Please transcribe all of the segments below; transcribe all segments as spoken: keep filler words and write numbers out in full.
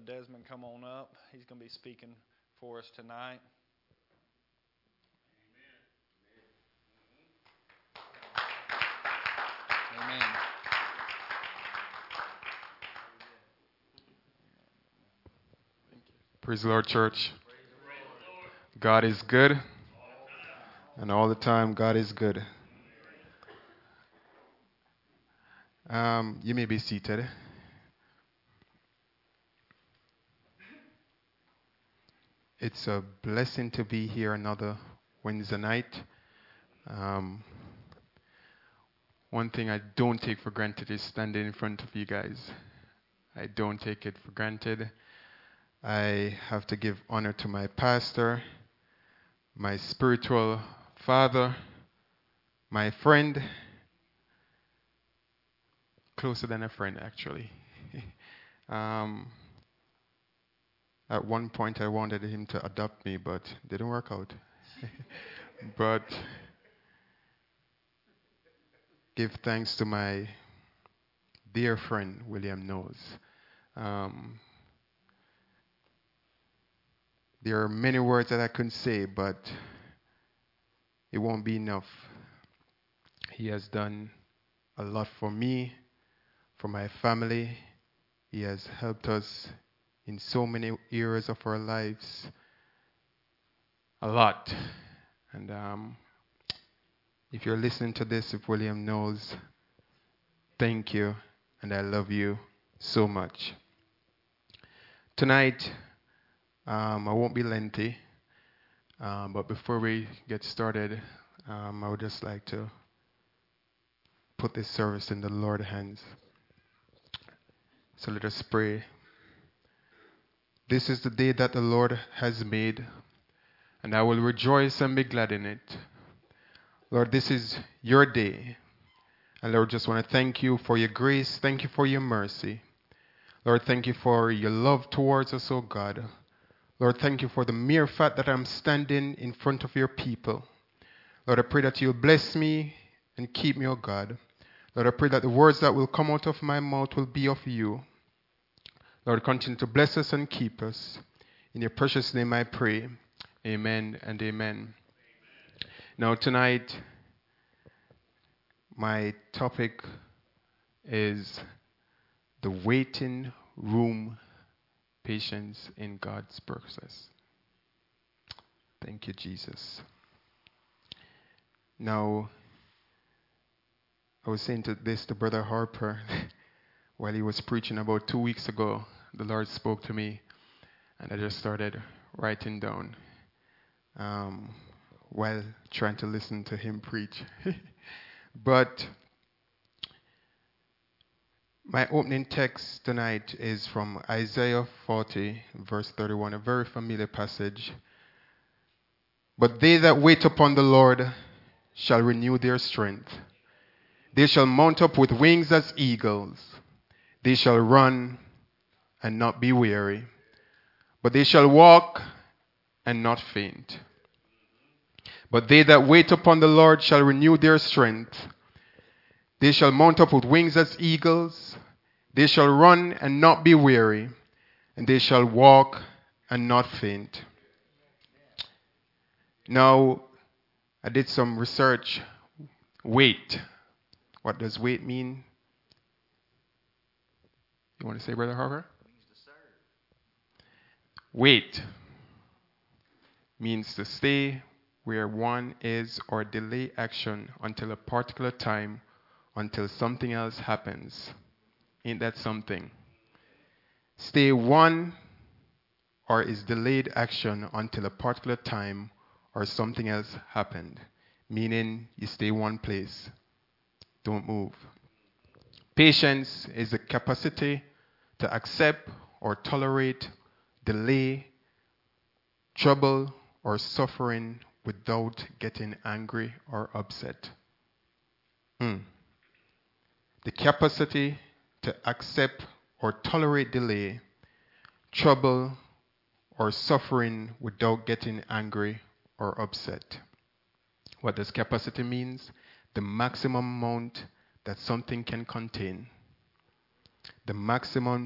Desmond come on up. He's going to be speaking for us tonight. Amen. Praise the Lord, church. God is good, and all the time, God is good. Um, you may be seated. It's a blessing to be here another Wednesday night. Um, one thing I don't take for granted is standing in front of you guys. I don't take it for granted. I have to give honor to my pastor, my spiritual father, my friend, closer than a friend actually. um, at one point I wanted him to adopt me, but it didn't work out. But give thanks to my dear friend, William Knowles. Um, there are many words that I couldn't say, but it won't be enough. He has done a lot for me, for my family. He has helped us in so many areas of our lives. A lot. And um, if you're listening to this, if William Knowles, thank you, and I love you so much. Tonight, um, I won't be lengthy, um, but before we get started, um, I would just like to put this service in the Lord's hands. So let us pray. This is the day that the Lord has made, and I will rejoice and be glad in it. Lord, this is your day. And Lord, just want to thank you for your grace. Thank you for your mercy. Lord, thank you for your love towards us, oh God. Lord, thank you for the mere fact that I'm standing in front of your people. Lord, I pray that you'll bless me and keep me, oh God. Lord, I pray that the words that will come out of my mouth will be of you. Lord, continue to bless us and keep us. In your precious name I pray. Amen and amen. Now tonight, my topic is the waiting room patience in God's process. Thank you, Jesus. Now, I was saying to this to Brother Harper while he was preaching about two weeks ago. The Lord spoke to me, and I just started writing down um, while trying to listen to him preach. But my opening text tonight is from Isaiah forty, verse thirty-one, a very familiar passage. But they that wait upon the Lord shall renew their strength. They shall mount up with wings as eagles. They shall run and not be weary. But they shall walk and not faint. But they that wait upon the Lord shall renew their strength. They shall mount up with wings as eagles. They shall run and not be weary. And they shall walk and not faint. Now, I did some research. Wait. What does wait mean? You want to say, Brother Harper? Wait means to stay where one is or delay action until a particular time, until something else happens. Ain't that something? Stay one or is delayed action until a particular time or something else happened. Meaning you stay one place. Don't move. Patience is the capacity to accept or tolerate delay, trouble, or suffering without getting angry or upset. Hmm. The capacity to accept or tolerate delay, trouble, or suffering without getting angry or upset. What does capacity mean? The maximum amount that something can contain. The maximum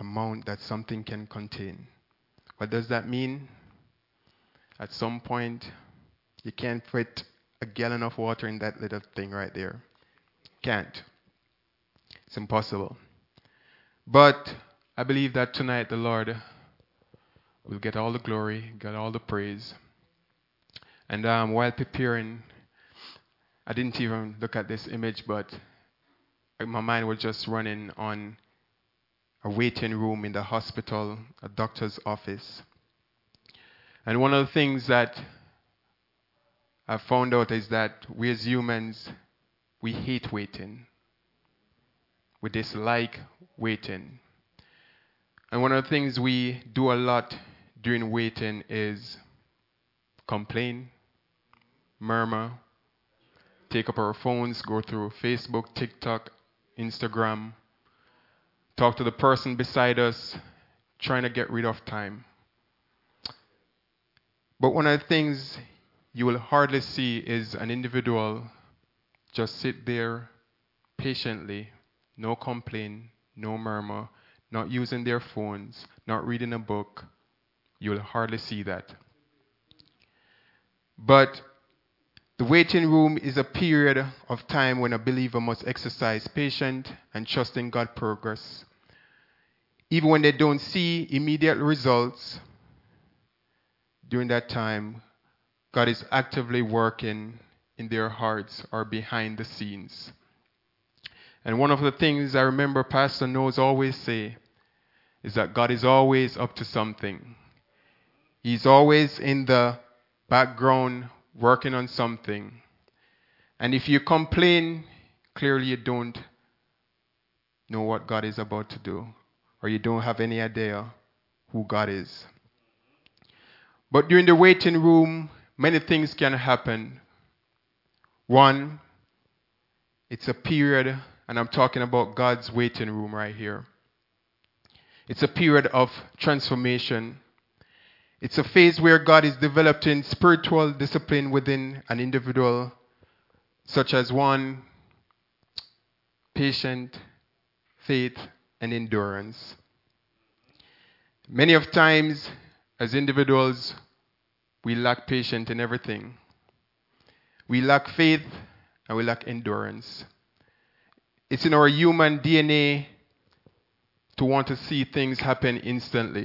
amount that something can contain. What does that mean? At some point, you can't fit a gallon of water in that little thing right there. Can't. It's impossible. But I believe that tonight the Lord will get all the glory, get all the praise. And um, while preparing, I didn't even look at this image, but my mind was just running on a waiting room in the hospital, a doctor's office. And one of the things that I found out is that we as humans, we hate waiting. We dislike waiting. And one of the things we do a lot during waiting is complain, murmur, take up our phones, go through Facebook, TikTok, Instagram, talk to the person beside us, trying to get rid of time. But one of the things you will hardly see is an individual just sit there patiently, no complaint, no murmur, not using their phones, not reading a book. You will hardly see that. But the waiting room is a period of time when a believer must exercise patience and trust in God's progress. Even when they don't see immediate results, during that time, God is actively working in their hearts or behind the scenes. And one of the things I remember Pastor Knows always say is that God is always up to something. He's always in the background working on something. And if you complain, clearly you don't know what God is about to do, or you don't have any idea who God is. But during the waiting room, many things can happen. One, it's a period, and I'm talking about God's waiting room right here. It's a period of transformation. It's a phase where God is developing spiritual discipline within an individual, such as one, patience, faith, and endurance. Many of times, as individuals, we lack patience in everything. We lack faith, and we lack endurance. It's in our human D N A to want to see things happen instantly.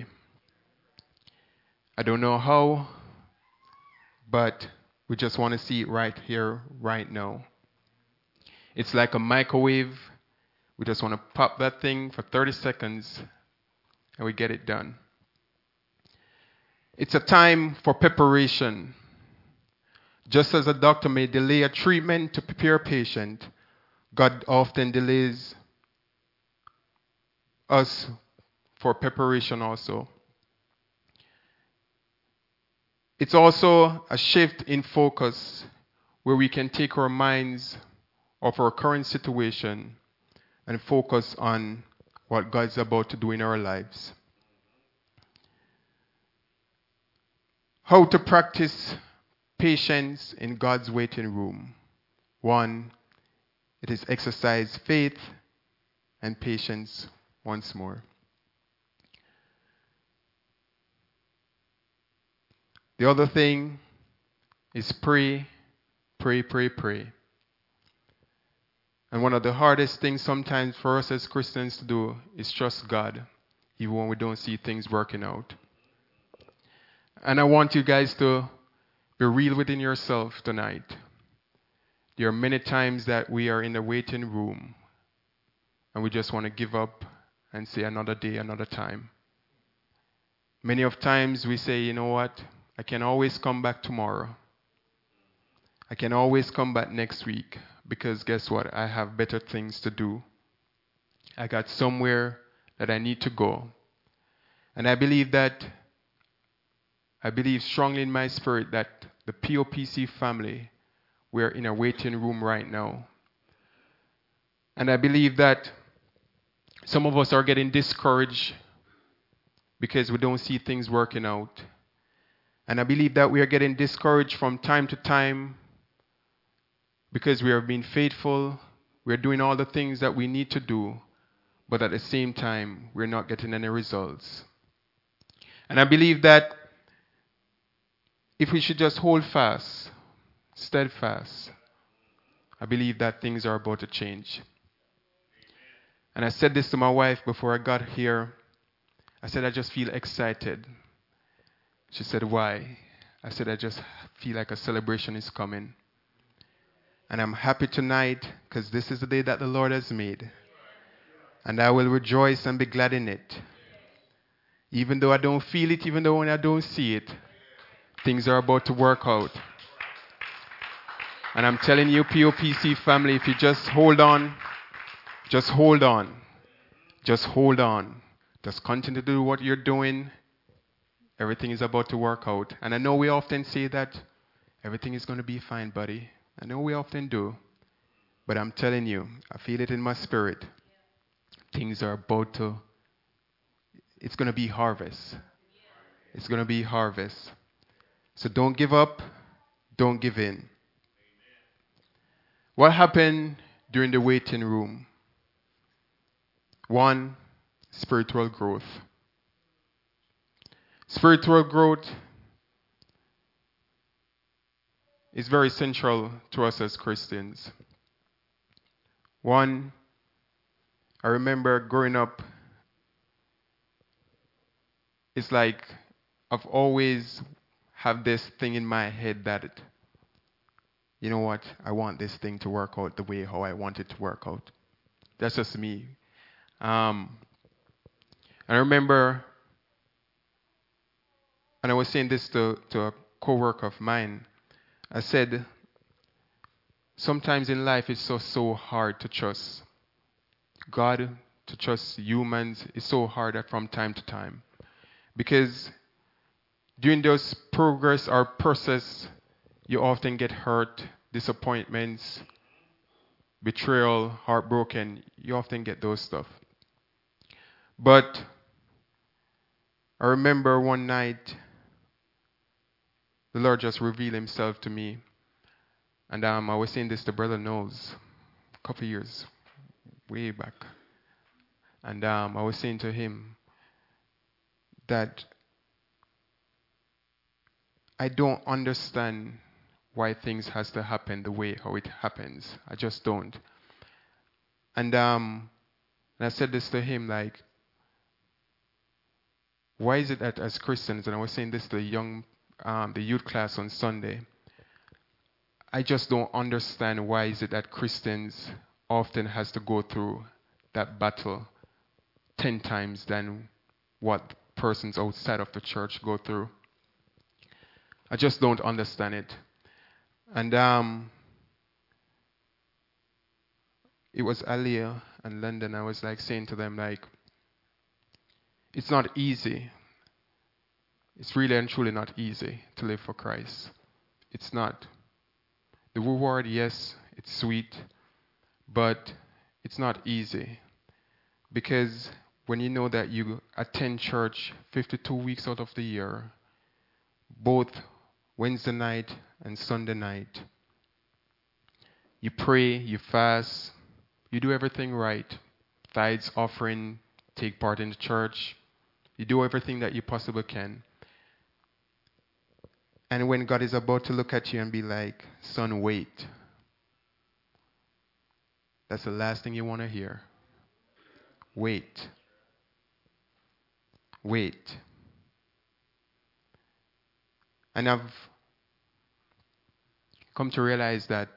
I don't know how, but we just want to see it right here, right now. It's like a microwave. We just want to pop that thing for thirty seconds, and we get it done. It's a time for preparation. Just as a doctor may delay a treatment to prepare a patient, God often delays us for preparation also. It's also a shift in focus where we can take our minds off our current situation and focus on what God's about to do in our lives. How to practice patience in God's waiting room. One, it is exercise faith and patience once more. The other thing is pray, pray, pray, pray. And one of the hardest things sometimes for us as Christians to do is trust God, even when we don't see things working out. And I want you guys to be real within yourself tonight. There are many times that we are in the waiting room and we just want to give up and say another day, another time. Many of times we say, you know what? I can always come back tomorrow. I can always come back next week because guess what? I have better things to do. I got somewhere that I need to go. And I believe that, I believe strongly in my spirit that the P O P C family, we're in a waiting room right now. And I believe that some of us are getting discouraged because we don't see things working out. And I believe that we are getting discouraged from time to time because we are being faithful. We are doing all the things that we need to do. but at the same time, we're not getting any results. And I believe that if we should just hold fast, steadfast, I believe that things are about to change. And I said this to my wife before I got here. I said, I just feel excited. She said, why? I said, I just feel like a celebration is coming. And I'm happy tonight because this is the day that the Lord has made. And I will rejoice and be glad in it. Even though I don't feel it, even though when I don't see it, things are about to work out. And I'm telling you, P O P C family, if you just hold on, just hold on. Just hold on. Just continue to do what you're doing. Everything is about to work out. And I know we often say that everything is going to be fine, buddy. I know we often do. But I'm telling you, I feel it in my spirit. Things are about to, it's going to be harvest. It's going to be harvest. So don't give up. Don't give in. What happened during the waiting room? One, spiritual growth. Spiritual growth is very central to us as Christians. One, I remember growing up, it's like I've always have this thing in my head that, it, you know what, I want this thing to work out the way how I want it to work out. That's just me. Um, I remember, and I was saying this to, to a co-worker of mine, I said, sometimes in life it's so, so hard to trust God, to trust humans. It's so hard from time to time. Because during those progress or process, you often get hurt, disappointments, betrayal, heartbroken. You often get those stuff. But I remember one night, the Lord just revealed himself to me. And um, I was saying this to Brother Knowles a couple of years, way back. And um, I was saying to him that I don't understand why things has to happen the way how it happens. I just don't. And, um, and I said this to him, like, why is it that as Christians, and I was saying this to the young, um, the youth class on Sunday, I just don't understand why is it that Christians often has to go through that battle ten times than what persons outside of the church go through. I just don't understand it. And um, it was Aliyah and London. I was like saying to them, like, it's not easy. It's really and truly not easy to live for Christ. It's not. The reward, yes, it's sweet, but it's not easy. Because when you know that you attend church fifty-two weeks out of the year, both Wednesday night and Sunday night, you pray, you fast, you do everything right, tithes, offering, take part in the church, you do everything that you possibly can. And when God is about to look at you and be like, son, wait. That's the last thing you want to hear. Wait. Wait. And I've come to realize that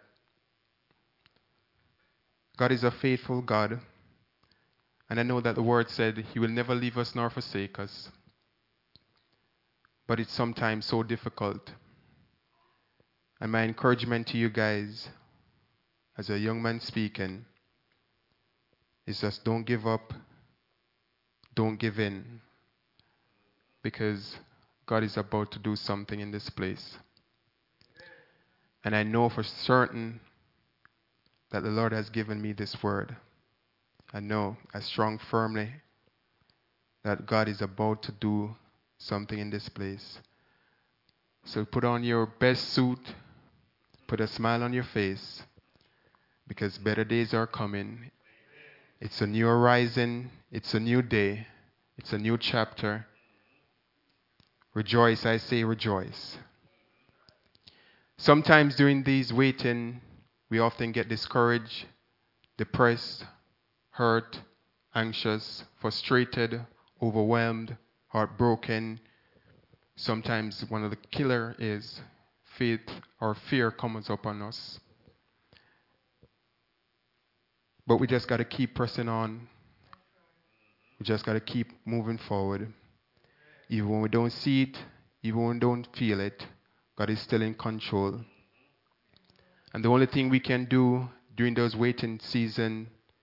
God is a faithful God. And I know that the word said he will never leave us nor forsake us. But it's sometimes so difficult. And my encouragement to you guys, as a young man speaking, is just don't give up. Don't give in. Because God is about to do something in this place. And I know for certain that the Lord has given me this word. I know, I strong firmly, that God is about to do something in this place. So put on your best suit, put a smile on your face, because better days are coming. It's a new horizon. It's a new day. It's a new chapter. Rejoice, I say rejoice. Sometimes during these waiting, we often get discouraged, depressed, hurt, anxious, frustrated, overwhelmed, heartbroken. Sometimes one of the killer is faith or fear comes upon us. But we just got to keep pressing on. We just got to keep moving forward. Even when we don't see it, even when we don't feel it, God is still in control. And the only thing we can do during those waiting season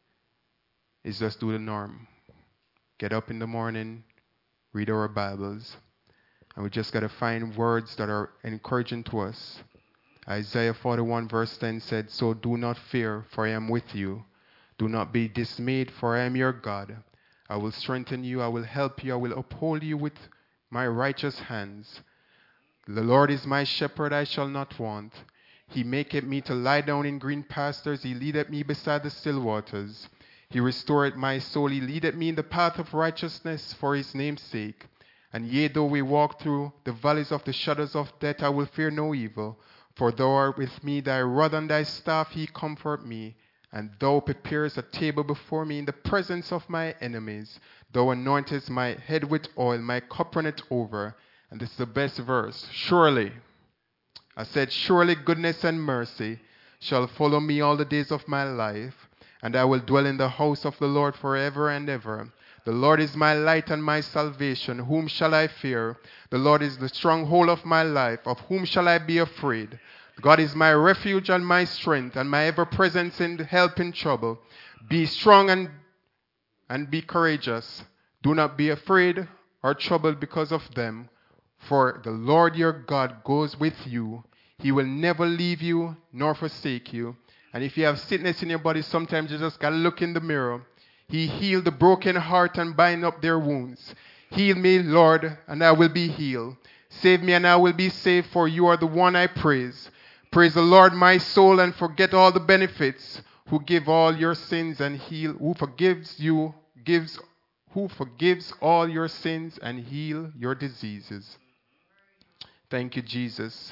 is just do the norm. Get up in the morning, read our Bibles, and we just got to find words that are encouraging to us. Isaiah forty-one verse ten said, "So do not fear, for I am with you. Do not be dismayed, for I am your God. I will strengthen you, I will help you, I will uphold you with my righteous hands. The Lord is my shepherd, I shall not want. He maketh me to lie down in green pastures, he leadeth me beside the still waters. He restored my soul, he leadeth me in the path of righteousness for his name's sake. And yea, though we walk through the valleys of the shadows of death, I will fear no evil. For thou art with me, thy rod and thy staff, he comfort me. And thou preparest a table before me in the presence of my enemies. Thou anointest my head with oil, my cup runneth over." And this is the best verse. "Surely," I said, "surely goodness and mercy shall follow me all the days of my life, and I will dwell in the house of the Lord forever and ever. The Lord is my light and my salvation. Whom shall I fear? The Lord is the stronghold of my life. Of whom shall I be afraid? God is my refuge and my strength, and my ever-present in help in trouble. Be strong and, and be courageous. Do not be afraid or troubled because of them. For the Lord your God goes with you. He will never leave you nor forsake you." And if you have sickness in your body, sometimes you just got to look in the mirror. He healed the broken heart and bind up their wounds. "Heal me, Lord, and I will be healed. Save me, and I will be saved, for you are the one I praise. Praise the Lord, my soul, and forget all the benefits, who give all your sins and heal, who forgives you, gives, who forgives all your sins and heal your diseases." Thank you, Jesus.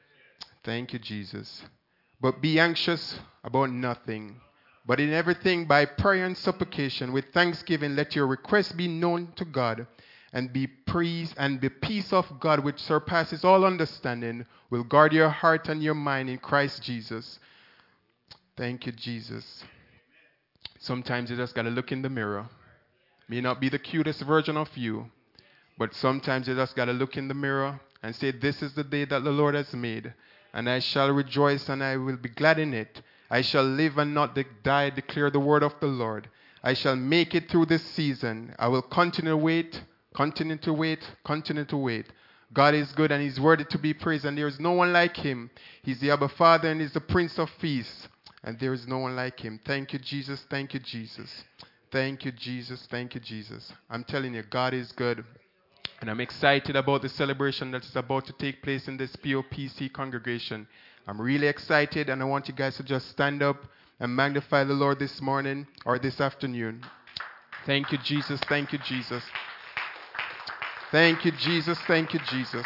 Thank you, Jesus. "But be anxious about nothing, but in everything by prayer and supplication with thanksgiving let your requests be known to God, and be praise and the peace of God which surpasses all understanding will guard your heart and your mind in Christ Jesus." Thank you, Jesus. Sometimes you just got to look in the mirror. May not be the cutest version of you, but sometimes you just got to look in the mirror and say, "This is the day that the Lord has made, and I shall rejoice and I will be glad in it. I shall live and not de- die, declare the word of the Lord. I shall make it through this season. I will continue to wait, continue to wait, continue to wait. God is good and he's worthy to be praised, and there is no one like him. He's the Abba Father and he's the Prince of Peace, and there is no one like him." Thank you, Jesus. Thank you, Jesus. Thank you, Jesus. Thank you, Jesus. I'm telling you, God is good. And I'm excited about the celebration that is about to take place in this P O P C congregation. I'm really excited, and I want you guys to just stand up and magnify the Lord this morning or this afternoon. Thank you, Jesus. Thank you, Jesus. Thank you, Jesus. Thank you, Jesus.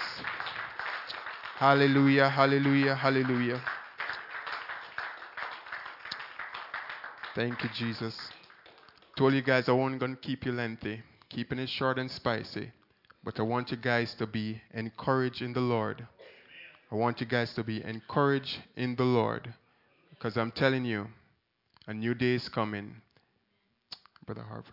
Hallelujah, hallelujah, hallelujah. Thank you, Jesus. Told you guys I wasn't going to keep you lengthy, keeping it short and spicy. But I want you guys to be encouraged in the Lord. I want you guys to be encouraged in the Lord. Because I'm telling you, a new day is coming. Brother Harper.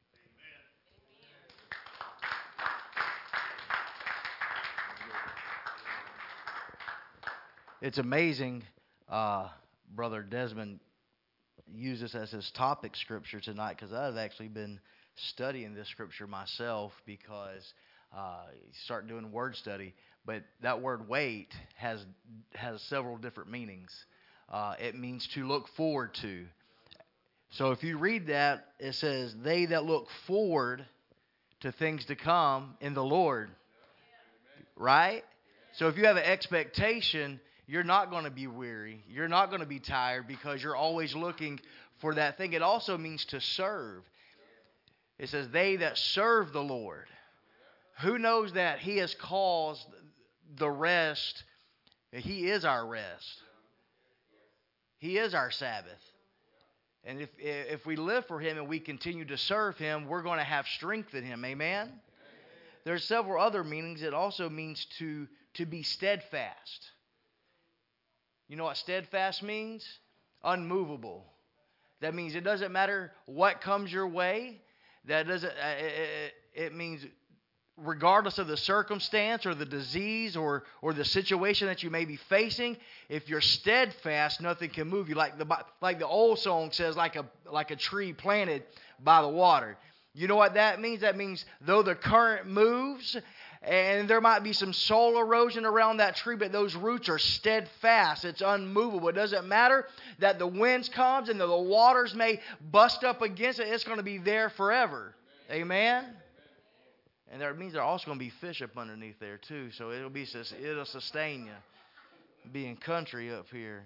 It's amazing, uh, Brother Desmond used this as his topic scripture tonight, because I've actually been studying this scripture myself, because uh, start doing word study. But that word "wait" has has several different meanings. Uh, it means to look forward to. So if you read that, it says, "They that look forward to things to come in the Lord." Right? So if you have an expectation, you're not going to be weary. You're not going to be tired, because you're always looking for that thing. It also means to serve. It says, they that serve the Lord. Who knows that He has caused the rest? He is our rest. He is our Sabbath. And if if we live for Him and we continue to serve Him, we're going to have strength in Him. Amen? There's several other meanings. It also means to, to be steadfast. You know what steadfast means? Unmovable. That means it doesn't matter what comes your way. That doesn't. It, it means regardless of the circumstance or the disease or or the situation that you may be facing, if you're steadfast, nothing can move you. Like the like the old song says, like a like a tree planted by the water. You know what that means? That means though the current moves and there might be some soil erosion around that tree, but those roots are steadfast. It's unmovable. It doesn't matter that the winds comes and the waters may bust up against it. It's going to be there forever. Amen? And that means there are also going to be fish up underneath there too. So it'll be it'll sustain you. Being country up here.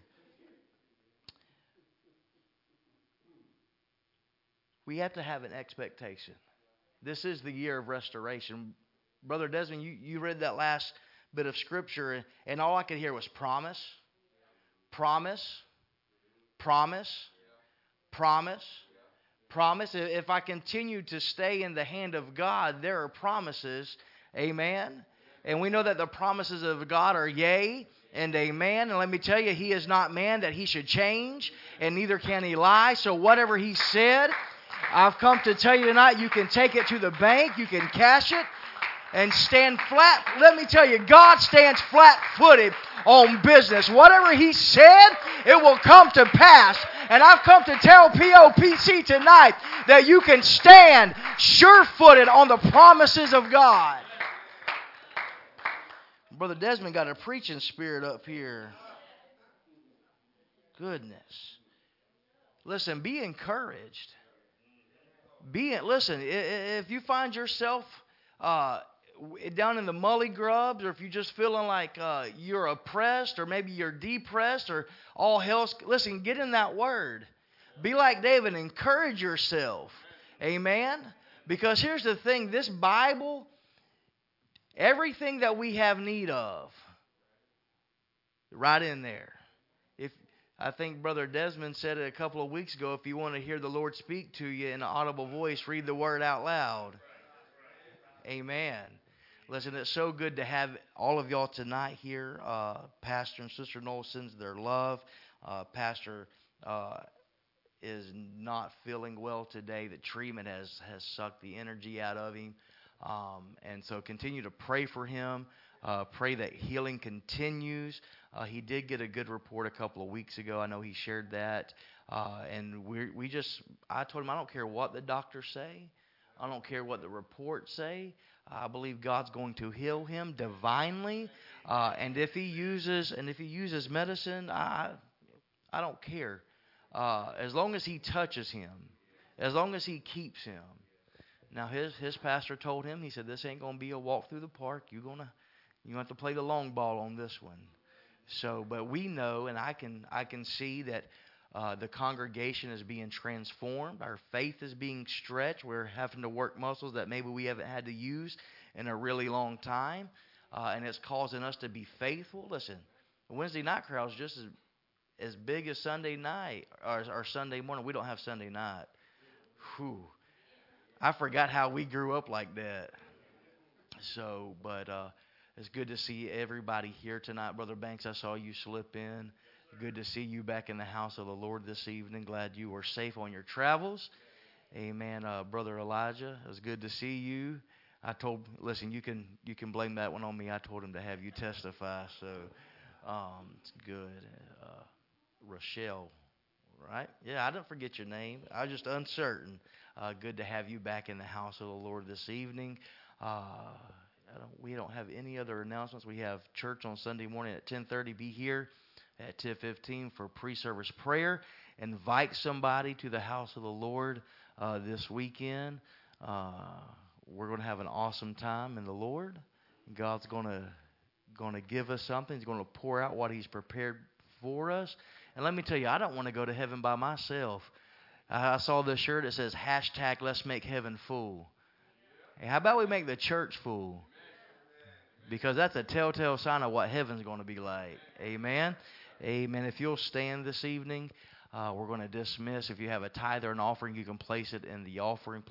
We have to have an expectation. This is the year of restoration. Brother Desmond, you, you read that last bit of scripture, and all I could hear was promise, promise, promise, promise, promise. If I continue to stay in the hand of God, there are promises. Amen. And we know that the promises of God are yea and amen. And let me tell you, He is not man that He should change, and neither can He lie. So whatever He said, I've come to tell you tonight, you can take it to the bank, you can cash it, and stand flat. Let me tell you, God stands flat-footed on business. Whatever He said, it will come to pass. And I've come to tell P O P C tonight that you can stand sure-footed on the promises of God. Brother Desmond got a preaching spirit up here. Goodness. Listen, be encouraged. Be listen, if you find yourself uh, down in the mully grubs, or if you're just feeling like uh, you're oppressed, or maybe you're depressed, or all hell's, listen, get in that word. Be like David, encourage yourself. Amen? Because here's the thing, this Bible, everything that we have need of, right in there. If I think Brother Desmond said it a couple of weeks ago, if you want to hear the Lord speak to you in an audible voice, read the word out loud. Amen. Listen, it's so good to have all of y'all tonight here. Uh, Pastor and Sister Noel sends their love. Uh, Pastor uh, is not feeling well today. The treatment has, has sucked the energy out of him. Um, and so continue to pray for him. Uh, pray that healing continues. Uh, he did get a good report a couple of weeks ago. I know he shared that. Uh, and we we just, I told him, I don't care what the doctors say. I don't care what the reports say. I believe God's going to heal him divinely. Uh, and if he uses and if he uses medicine, I I don't care. Uh, as long as he touches him, as long as he keeps him. Now his his pastor told him, he said, this ain't going to be a walk through the park. You're gonna you have to play the long ball on this one. So, but we know, and I can I can see that uh, the congregation is being transformed. Our faith is being stretched. We're having to work muscles that maybe we haven't had to use in a really long time, uh, and it's causing us to be faithful. Listen, the Wednesday night crowd is just as as big as Sunday night or, or Sunday morning. We don't have Sunday night. Whew. I forgot how we grew up like that. So, but uh, it's good to see everybody here tonight. Brother Banks, I saw you slip in. Good to see you back in the house of the Lord this evening. Glad you were safe on your travels. Amen. Uh, Brother Elijah, it was good to see you. I told, listen, you can you can blame that one on me. I told him to have you testify. So um, it's good. Uh, Rochelle, right? Yeah, I didn't forget your name. I was just uncertain. Uh, good to have you back in the house of the Lord this evening. Uh, I don't, we don't have any other announcements. We have church on Sunday morning at ten thirty. Be here at ten fifteen for pre-service prayer. Invite somebody to the house of the Lord uh, this weekend. Uh, we're going to have an awesome time in the Lord. God's going to going to give us something. He's going to pour out what He's prepared for us. And let me tell you, I don't want to go to heaven by myself. I saw this shirt that says hashtag Let's Make Heaven Full. Hey, how about we make the church full? Because that's a telltale sign of what heaven's going to be like. Amen. Amen. If you'll stand this evening, uh, we're going to dismiss. If you have a tithe or an offering, you can place it in the offering plate.